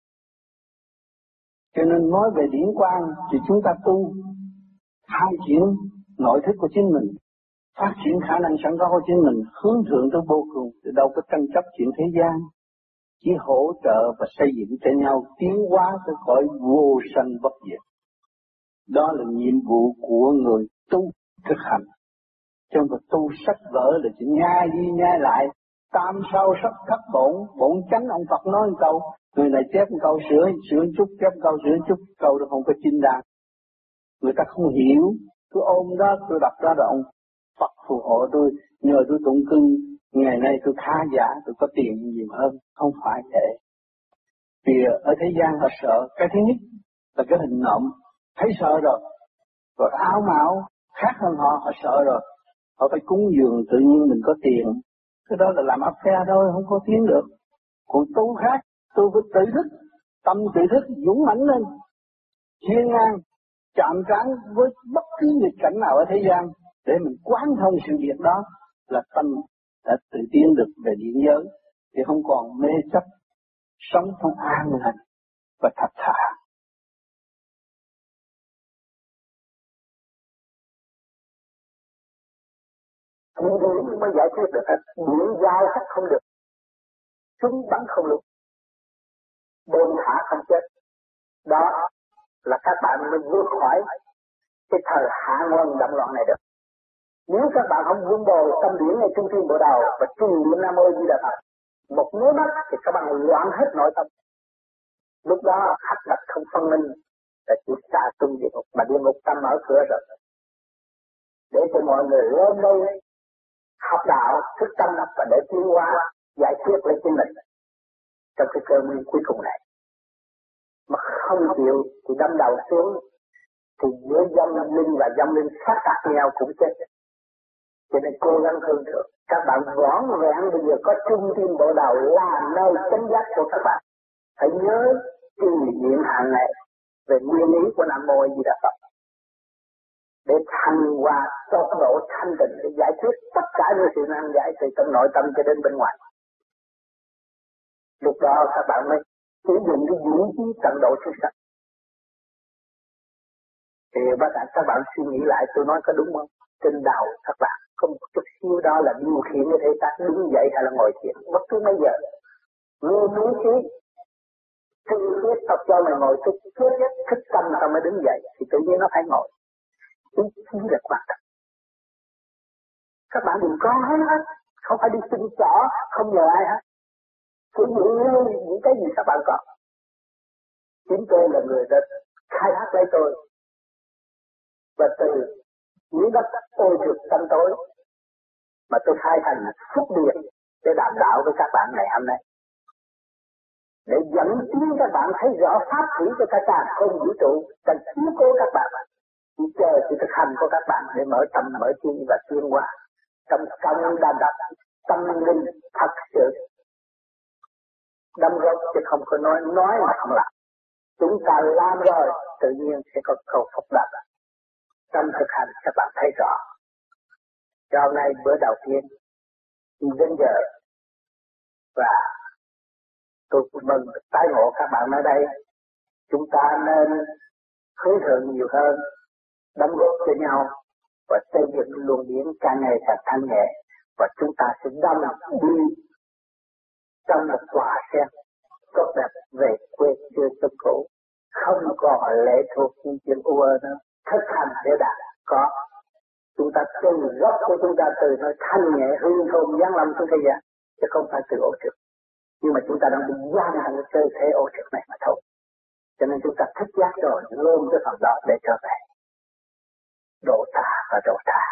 Cho nên nói về điển quang thì chúng ta tu khai triển nội thức của chính mình, phát triển khả năng sẵn có của chính mình, hướng thượng tới vô cùng, từ đâu có tranh chấp chuyện thế gian, chỉ hỗ trợ và xây dựng cho nhau tiến hóa tới cõi vô sanh bất diệt. Đó là nhiệm vụ của người tu thực hành. Trong một tu sách vở là chỉ nhai đi nhai lại, tam sao sắc thất bổn, bổn chánh ông Phật nói một câu, người này chép một câu sửa một chút, chép một câu sửa một chút, câu đó không có chính đáng. Người ta không hiểu, tôi ôm đó, tôi đọc đó là ông Phật phù hộ tôi, nhờ tôi tụng kinh, ngày nay tôi khá giả, tôi có tiền nhiều hơn, không phải thế. Vì ở thế gian họ sợ, cái thứ nhất là cái hình nộm, thấy sợ rồi, rồi áo mạo khác hơn họ sợ rồi, họ phải cúng dường tự nhiên mình có tiền, cái đó là làm áp phe thôi, không có tiến được. Còn tu khác, tu với tự thức, tâm tự thức dũng mãnh lên, hiên ngang, chạm trán với bất cứ nghịch cảnh nào ở thế gian để mình quán thông sự việc đó là tâm đã tự tiến được về điển giới. thì không còn mê chấp, sống trong an lành và thật thà. Những điều mới giải quyết được hết, những dao sắc không được, súng bắn không được, bom thả không chết. Đó là các bạn mới vượt khỏi cái thời hạ nguồn động loạn này được. Nếu các bạn không vun bồi tâm điển ngay trung tim bộ đầu và trung niệm Nam Mô Di Đà Phật, một nháy mắt thì các bạn loạn hết nội tâm. Lúc đó hắc bạch không phân minh, là chỉ xa tung địa ngục, mà địa ngục tâm mở cửa rồi. Để cho mọi người lên đây học đạo, thức tâm và để tiến hóa, giải quyết lấy chính mình trong cái cơ nguyên cuối cùng này. Mà không chịu thì đâm đầu xuống, thì giữa dâm linh và dâm linh sát phạt nhau cũng chết. Cho nên cố gắng hơn thượng. Các bạn vỏn vẹn bây giờ có trung tim bộ đầu là nơi chánh giác của các bạn. Phải nhớ trì niệm hàng ngày về nguyên lý của Nam Mô Di Đà Phật để thành hòa tốc độ thanh tịnh để giải quyết tất cả những sự nan giải từ trong nội tâm cho đến bên ngoài. Lúc đó các bạn mới sử dụng cái dũng khí tận độ xuất sắc. Thì các bạn suy nghĩ lại tôi nói có đúng không? Trên đầu các bạn có một chút xíu đó là điều khiển cái thể xác đứng dậy hay là ngồi thiền bất cứ mấy giờ. Ngươi muốn khí thương thiết tập cho mày ngồi thức tâm tao mới đứng dậy thì tự nhiên nó phải ngồi. Ý chí là quan trọng. Các bạn đừng có hết, không phải đi xin xỏ, không nhờ ai hết. Sử dụng những cái gì các bạn có. Chính tôi là người đã khai thác lấy tôi. Và từ những đất tôi được tâm tối mà tôi khai thành phúc điện để đảm đạo với các bạn ngày hôm nay. Để dẫn tiến các bạn thấy rõ pháp thủy của cả cả không vũ trụ, cần chiếu cố các bạn. Chỉ chờ sự thực hành của các bạn để mở tâm, mở trí và tiến hóa trong công đa đập tâm linh thật sự đâm gốc chứ không có nói mà không làm. Chúng ta làm rồi tự nhiên sẽ có cầu phúc đạt. Trong thực hành các bạn thấy rõ. Cho hôm nay bữa đầu tiên đến giờ và tôi mừng tái ngộ các bạn ở đây. Chúng ta nên hướng thượng nhiều hơn, đóng góp cho nhau và xây dựng luồng điển càng ngày càng thanh nhẹ, và chúng ta sẽ đâm đi trong một quả sen tốt đẹp về quê xưa xưa cũ, không còn lệ thuộc những chuyện u nữa. Thực hành để đạt có. Chúng ta từ gốc của chúng ta từ nơi thanh nhẹ hương thơm giáng lâm xuống thế gian, chứ không phải từ ô trực. Nhưng mà chúng ta đang bị giam trong cái cơ thể ô trực này mà thôi. Cho nên chúng ta thức giác rồi luôn cái phần đó để trở về độ ta và độ ta.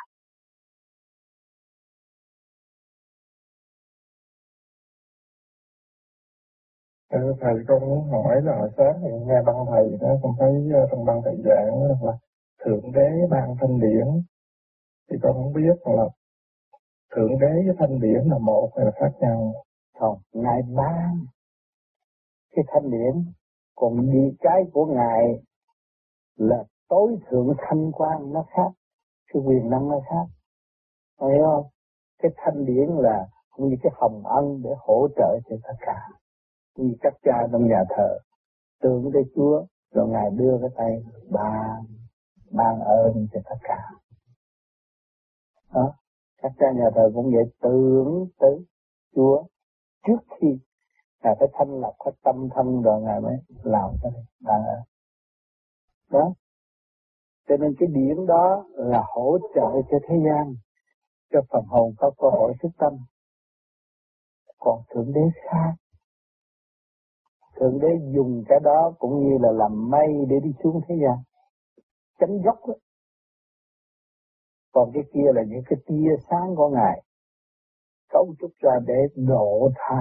Thầy con muốn hỏi là sáng thì nghe băng thầy đó, con thấy trong băng thầy giảng là Thượng Đế ban thanh điển, thì con không biết là Thượng Đế với thanh điển là một hay là khác nhau. Không, Ngài ban cái thanh điển, còn đi cái của Ngài là tối thượng thanh quan nó khác, cái quyền năng nó khác. Thấy không? Cái thanh điển là như cái hồng ân để hỗ trợ cho tất cả. Như các cha trong nhà thờ tưởng tới Chúa, rồi Ngài đưa cái tay ban ơn cho tất cả. Đó, các cha nhà thờ cũng vậy, tưởng tới Chúa trước khi Ngài phải thanh lọc cái tâm thân rồi Ngài mới làm cái này ban ơn. Đó, cho nên cái điển đó là hỗ trợ cho thế gian, cho phần hồn có cơ hội thức tâm. Còn Thượng Đế khác. Thượng Đế dùng cái đó cũng như là làm mây để đi xuống thế gian, chánh dốc đó. Còn cái kia là những cái tia sáng của Ngài cấu trúc ra để độ tha,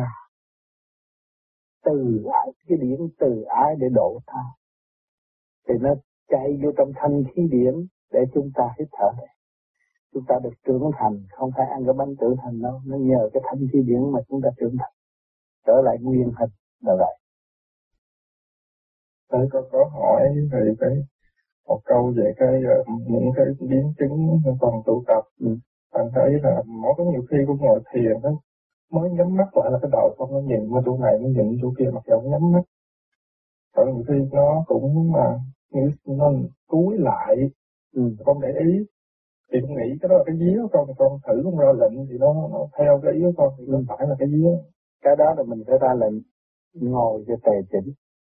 từ ái, cái điển từ ái để độ tha, thì nó chạy vô trong thanh khí điển để chúng ta hít thở này. Chúng ta được trưởng thành, không phải ăn cái bánh trưởng thành đâu, nó nhờ cái thanh khí điển mà chúng ta trưởng thành, trở lại nguyên hình là vậy. Tôi có hỏi về cái một câu về những cái biến chứng phần tu tập. Bạn thấy là mỗi có nhiều khi cũng ngồi thiền đó, mới nhắm mắt lại là cái đầu con nó nhìn qua chỗ này, nó nhìn chỗ kia, mặc dù nhắm mắt. Còn nhiều khi nó cũng mà nó cúi lại, con để ý, thì con nghĩ cái đó là cái vía của con thử con ra lệnh thì nó theo cái ý của con thì không phải là cái vía. Cái đó là mình phải ra lệnh, ngồi cho tề chỉnh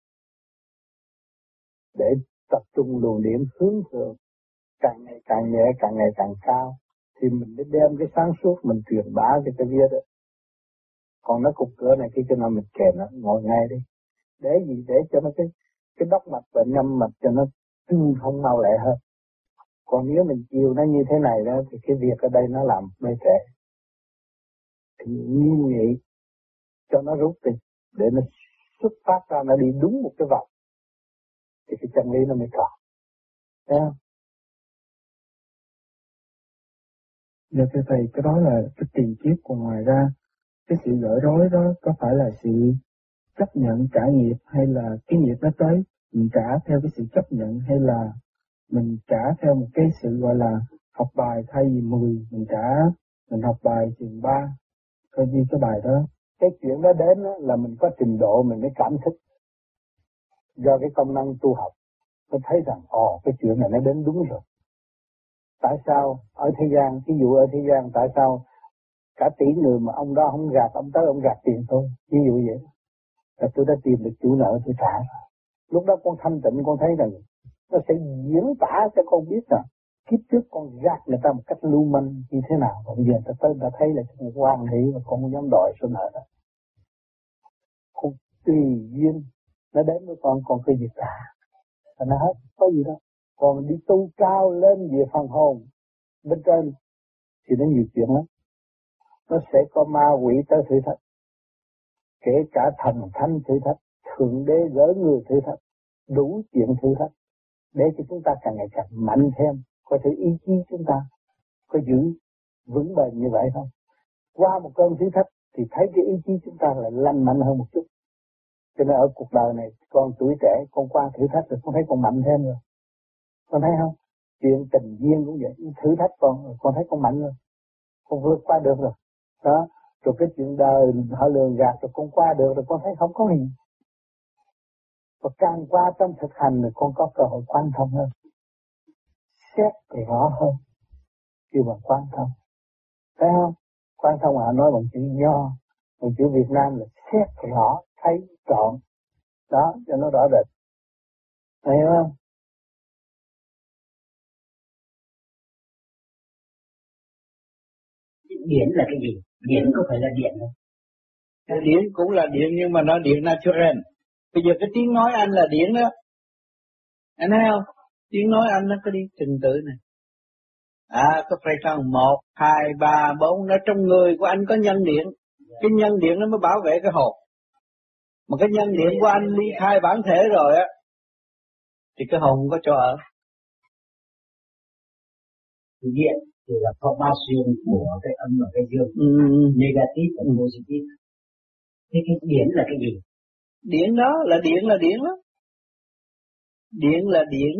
để tập trung luồng điểm hướng thượng, càng ngày càng nhẹ, càng ngày càng cao, thì mình mới đem cái sáng suốt mình truyền bá cho cái vía đó. Còn nó cục cửa này kia nào mình kèm nó ngồi ngay đi, để gì, để cho nó cái đốc mạch và nhâm mạch cho nó tương thông mau lẹ hơn. Còn nếu mình chiều nó như thế này đó thì cái việc ở đây nó làm mê trễ. Thì nghiêm nghị cho nó rút đi, để nó xuất phát ra, nó đi đúng một cái vòng thì cái chân lý nó mới còn. Thấy không? Dạ thưa thầy, cái đó là cái tiền kiếp, còn ngoài ra cái sự gỡ rối đó có phải là sự chấp nhận trả nghiệp, hay là cái nghiệp nó tới mình trả theo cái sự chấp nhận, hay là mình trả theo một cái sự gọi là học bài, thay vì 10 mình học bài chừng 3 coi như cái bài đó. Cái chuyện đó đến đó là mình có trình độ mình mới cảm thức, do cái công năng tu học mới thấy rằng cái chuyện này nó đến đúng rồi. Tại sao ở thế gian, ví dụ ở thế gian tại sao cả tỷ người mà ông đó không gạt, ông tới ông gạt tiền tôi, ví dụ vậy. Là tôi đã tìm được chủ nợ tôi trả. Lúc đó con thanh tịnh, con thấy rằng nó sẽ diễn tả cho con biết rằng kiếp trước con gạt người ta một cách lưu manh như thế nào, và bây giờ ta tới đã thấy là con quan hệ và con không dám đòi số nợ đó. Con tùy duyên nó đến với con cứ việc trả, và nó hết, có gì đâu. Còn đi tu cao lên về phần hồn bên trên thì nó nhiều chuyện lắm. Nó sẽ có ma quỷ tới thử thách, kể cả thần thánh thử thách, thượng đế gỡ người thử thách, đủ chuyện thử thách, để cho chúng ta càng ngày càng mạnh thêm. Có thể ý chí chúng ta có giữ vững bền như vậy không? Qua một cơn thử thách thì thấy cái ý chí chúng ta lại lành mạnh hơn một chút. Cho nên ở cuộc đời này, con tuổi trẻ, con qua thử thách rồi con thấy con mạnh thêm rồi. Con thấy không? Chuyện tình duyên cũng vậy, thử thách con thấy con mạnh rồi. Con vượt qua được rồi. Đó, rồi cái chuyện đời họ lường gạt rồi con qua được rồi, con thấy không có gì. Và càng qua trong thực hành rồi con có cơ hội quan thông hơn, xét rõ hơn, kêu bằng quan thông. Thấy không? Quan thông họ nói bằng chữ nho, bằng chữ Việt Nam là xét rõ, thấy trọn. Đó, cho nó rõ rệt. Thấy không? Điển là cái gì? Điển có phải là điện không? Cái điển cũng là điện, nhưng mà nó điện natural. Bây giờ cái tiếng nói anh là điển đó. Anh thấy không? Tiếng nói anh nó có đi trình tự này. Có phải trong 1, 2, 3, 4, nó trong người của anh có nhân điện. Cái nhân điện nó mới bảo vệ cái hồn. Mà cái nhân điện của anh ly khai bản thể rồi á, thì cái hồn không có chỗ ở. Điện thì là formation của cái âm và cái dương, negative và positive. Thế cái điển là cái gì? Điển đó là điển đó. Điển là điển.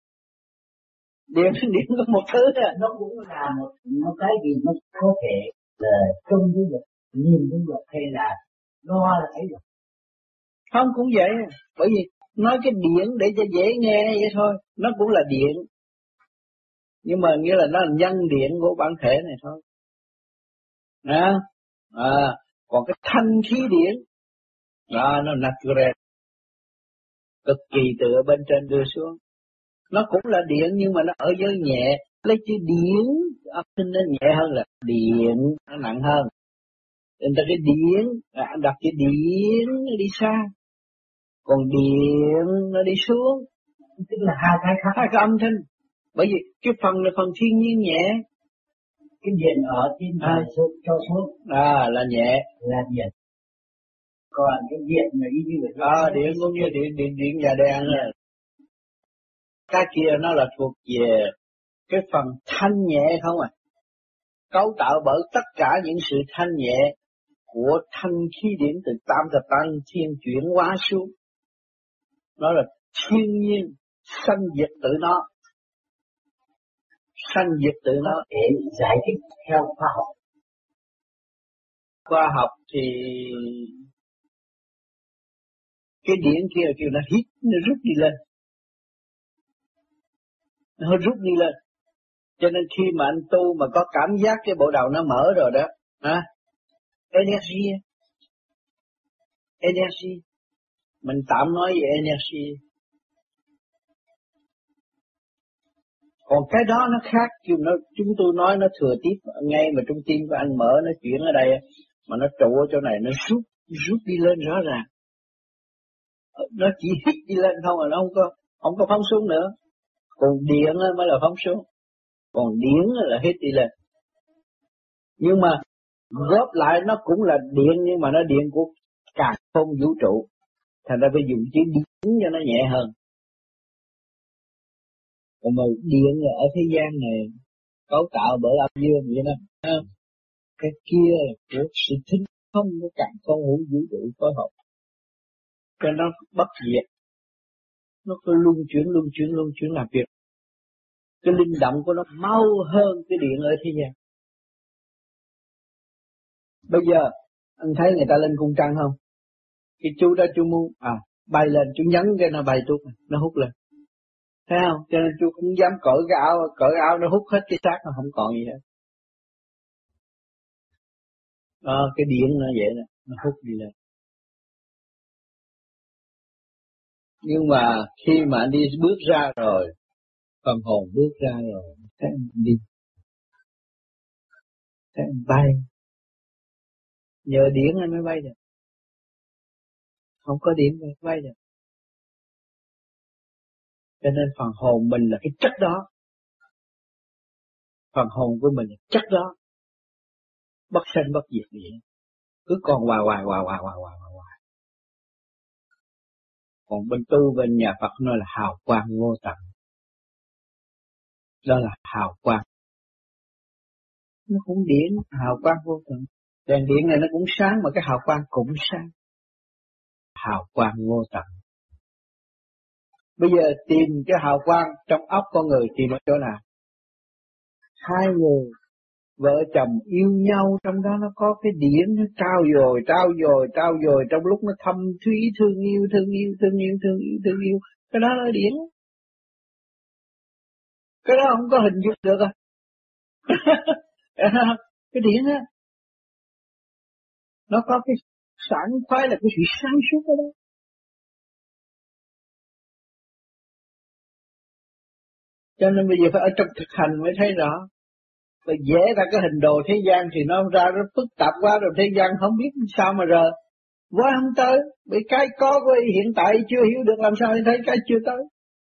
Điển có một thứ đó. Nó cũng là một cái gì nó có thể là trông với vật, nhìn với vật, hay là đo là thấy được. Không, cũng vậy. Bởi vì nói cái điển để cho dễ nghe vậy thôi. Nó cũng là điện. Nhưng mà nghĩa là nó là nhân điện của bản thể này thôi. Còn cái thanh khí điển đó, nó natural, cực kỳ từ ở bên trên đưa xuống. Nó cũng là điện nhưng mà nó ở giới nhẹ. Lấy chữ điển âm thanh nó nhẹ hơn là điện, nó nặng hơn. Nên ta cái điển, anh đặt chữ điển nó đi xa, còn điện nó đi xuống. Tức là hai cái âm thanh. Bởi vì cái phần là phần thiên nhiên nhẹ. Cái điện ở trên trời cho xuống là nhẹ, là điện. Còn cái điện mà đi như vậy điện cũng như điện nhà đèn rồi. Cái kia nó là thuộc về cái phần thanh nhẹ không à. Cấu tạo bởi tất cả những sự thanh nhẹ của thanh khí điển từ tam thập tăng thiên chuyển hóa xuống. Nó là thiên nhiên, sanh diệt tự nó. Sanh diệt tự nó để giải thích theo khoa học. khoa học thì cái điển kia kêu nó hít, nó rút đi lên, nó rút đi lên. Cho nên khi mà anh tu mà có cảm giác cái bộ đầu nó mở rồi đó, energy, mình tạm nói về energy. Còn cái đó nó khác, chúng tôi nói nó thừa tiếp, ngay mà trung tim của anh mở nó chuyển ở đây, mà nó trụ ở chỗ này, nó rút đi lên rõ ràng. Nó chỉ hít đi lên không, mà nó không có phóng xuống nữa. Còn điện mới là phóng xuống, còn điển là hít đi lên. Nhưng mà góp lại nó cũng là điện, nhưng mà nó điện của cả không vũ trụ, thành ra phải dùng chữ điển cho nó nhẹ hơn. Còn mà điện ở thế gian này cấu tạo bởi âm dương vậy đó, cái kia là của sự thính không của cả không vũ trụ phối hợp, cho nó bất diệt, nó cứ luân chuyển làm việc. Cái linh động của nó mau hơn cái điện ở thế gian. Bây giờ anh thấy người ta lên cung trăng không? Cái chú đó chú muốn bay lên, chú nhấn cái nó bay tuốt, nó hút lên. Thấy không? Cho nên chú cũng dám cởi áo nó hút hết cái xác, nó không còn gì hết. Cái điện nó vậy nè, nó hút đi lên. Nhưng mà khi mà anh đi bước ra rồi, phần hồn bước ra rồi, thấy anh đi, thấy anh bay. Nhờ điện anh mới bay được. Không có điện mới bay được. Cho nên phần hồn mình là cái chất đó. Phần hồn của mình là chất đó. Bất sanh bất diệt vậy. Cứ còn hoài. Còn bên tu bên nhà Phật nói là hào quang vô tận. Đó là hào quang. Nó cũng điện, hào quang vô tận. Đèn điện này nó cũng sáng mà cái hào quang cũng sáng. Hào quang vô tận. Bây giờ tìm cái hào quang trong óc con người tìm ở chỗ nào? Hai người vợ chồng yêu nhau, trong đó nó có cái điển nó trao dồi trong lúc nó thâm thúy thương yêu. Cái đó là điển. Cái đó không có hình dung được cái điển á, nó có cái sảng khoái là cái sự sáng suốt ở đó. Cho nên bây giờ phải ở trong thực hành mới thấy rõ. Rồi vẽ ra cái hình đồ thế gian thì nó ra rất phức tạp quá, rồi thế gian không biết sao mà rờ. Quá không tới, bởi cái có của hiện tại chưa hiểu được làm sao thấy cái chưa tới.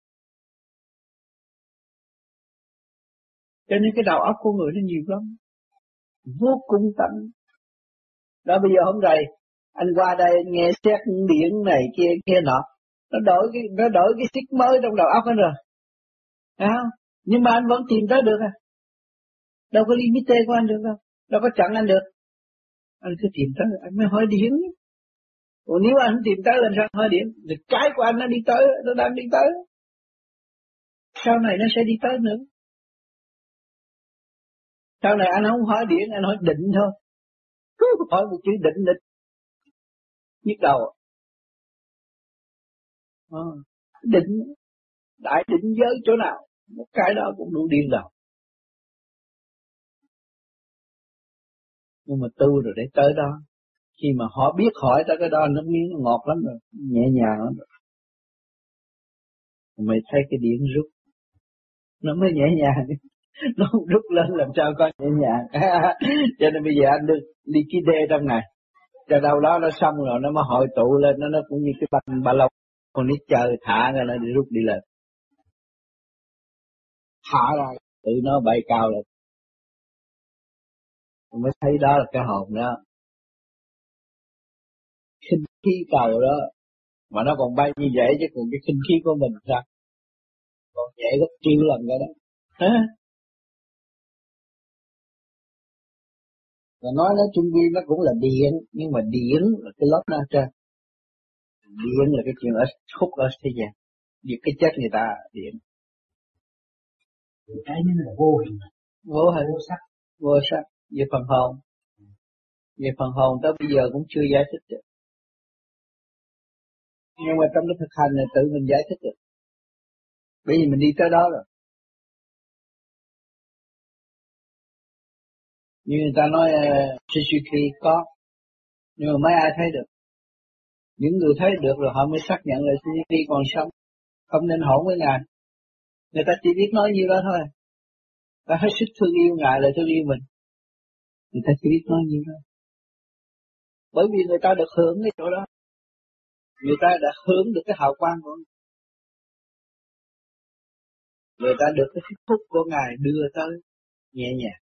Cho nên cái đầu óc của người nó nhiều lắm, vô cùng tận. Đó bây giờ hôm nay anh qua đây nghe xét điển này kia nọ, nó đổi cái xích mới trong đầu óc anh rồi, thấy không? Nhưng mà anh vẫn tìm tới được đâu có limite của anh được đâu có chặn anh được. Anh cứ tìm tới, anh mới hỏi điển. Còn nếu anh không tìm tới làm sao hỏi điển? Thì cái của anh nó đi tới, nó đang đi tới. Sau này nó sẽ đi tới nữa. Sau này anh không hỏi điển, anh hỏi định thôi. Hỏi một chữ định nhức đầu. Định, đại định giới chỗ nào, một cái đó cũng đủ điên đầu. Nhưng mà tu rồi để tới đó, khi mà họ biết hỏi tới cái đó, nó miếng nó ngọt lắm rồi, nhẹ nhàng lắm rồi. Mày thấy cái điển rút, nó mới nhẹ nhàng. Nó rút lên làm sao có nhẹ nhàng. Cho nên bây giờ anh đi cái đê trong này, cho đâu đó nó xong rồi nó mới hội tụ lên, nó cũng như cái banh ba lông, con nít chơi thả ra nó đi rút đi lên, thả ra tự nó bay cao lên, mới thấy đó là cái hồn đó. Khinh khí cầu đó mà nó còn bay như vậy, chứ còn cái khinh khí của mình sao còn nhẹ gấp triệu lần cái đó. Và nói chung quy nó cũng là điện, nhưng mà điện là cái lớp nó trên. Điện là cái chuyện ở khúc ở thế gian, việc cái chết người ta điện. Cái nó là vô hình, vô sắc, về phần hồn. Về phần hồn tới bây giờ cũng chưa giải thích được. Nhưng mà trong cái thực hành này tự mình giải thích được. Bởi vì mình đi tới đó rồi. Như người ta nói Suzuki có, nhưng mà mấy ai thấy được. Những người thấy được rồi họ mới xác nhận là Suzuki còn sống, không nên hỗn với Ngài. Người ta chỉ biết nói như đó thôi. Ta hết sức thương yêu Ngài là thương yêu mình. Người ta chỉ biết nói như đó. Bởi vì người ta được hưởng cái chỗ đó. Người ta đã hưởng được cái hào quang của Ngài. Người ta được cái phúc của Ngài đưa tới nhẹ nhàng.